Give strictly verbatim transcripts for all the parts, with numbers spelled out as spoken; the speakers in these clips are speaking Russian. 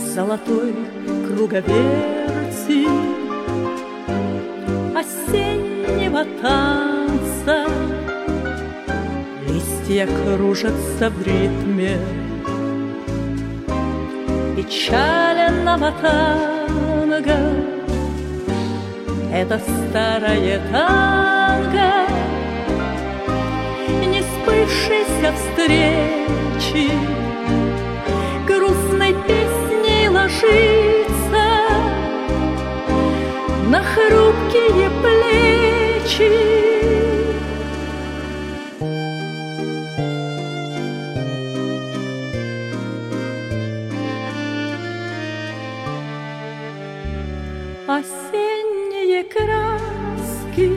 золотой круговерти осеннего танца. Листья кружатся в ритме печального танго. Это старое танго не сбывшейся встречи, грустной песней ложится на хрупкие плечи. Осенние краски,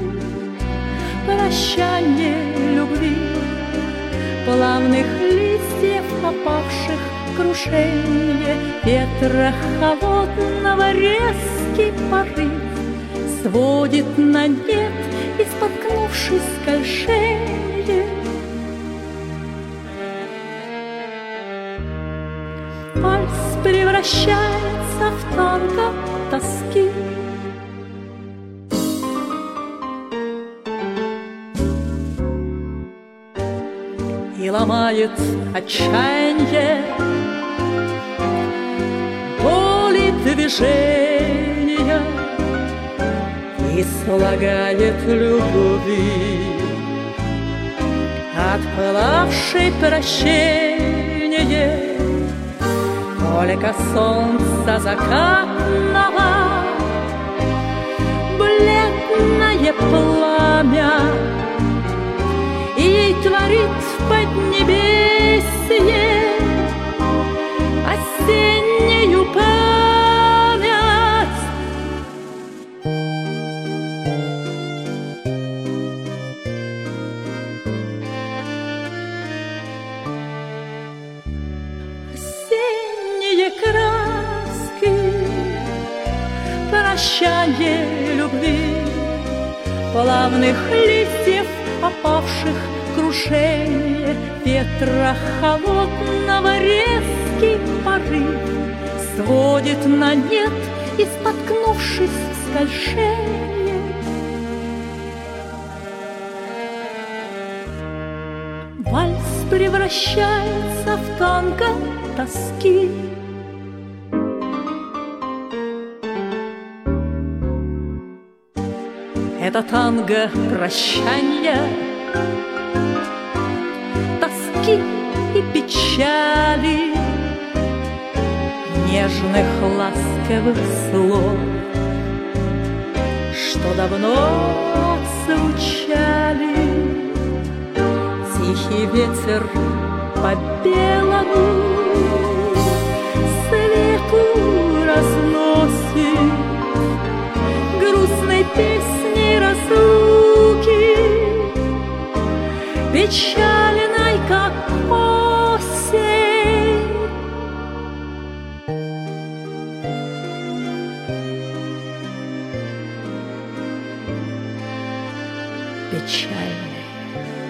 прощание любви, плавных листьев, опавших, крушение ветра холодного, резкий порыв сводит на нет, и, споткнувшись, скольжение. Вальс превращается в танго тоски. И ломает отчаяние боли движения, и слагает любви отпылавшей прощение. Только солнца закатного бледное пламя и ей творит в поднебесье осеннюю память. Осенние краски, прощание любви, плавных листьев, опавших, крушение ветра холодного, резкий порыв сводит на нет, и, споткнувшись, в скольжение. Вальс превращается в танго тоски. Это танго прощания, тоски и печали, нежных ласковых слов, что давно отзвучали. Тихий ветер по белому свету разносит грустной песней разлуки, печальной, как осень. Печальной,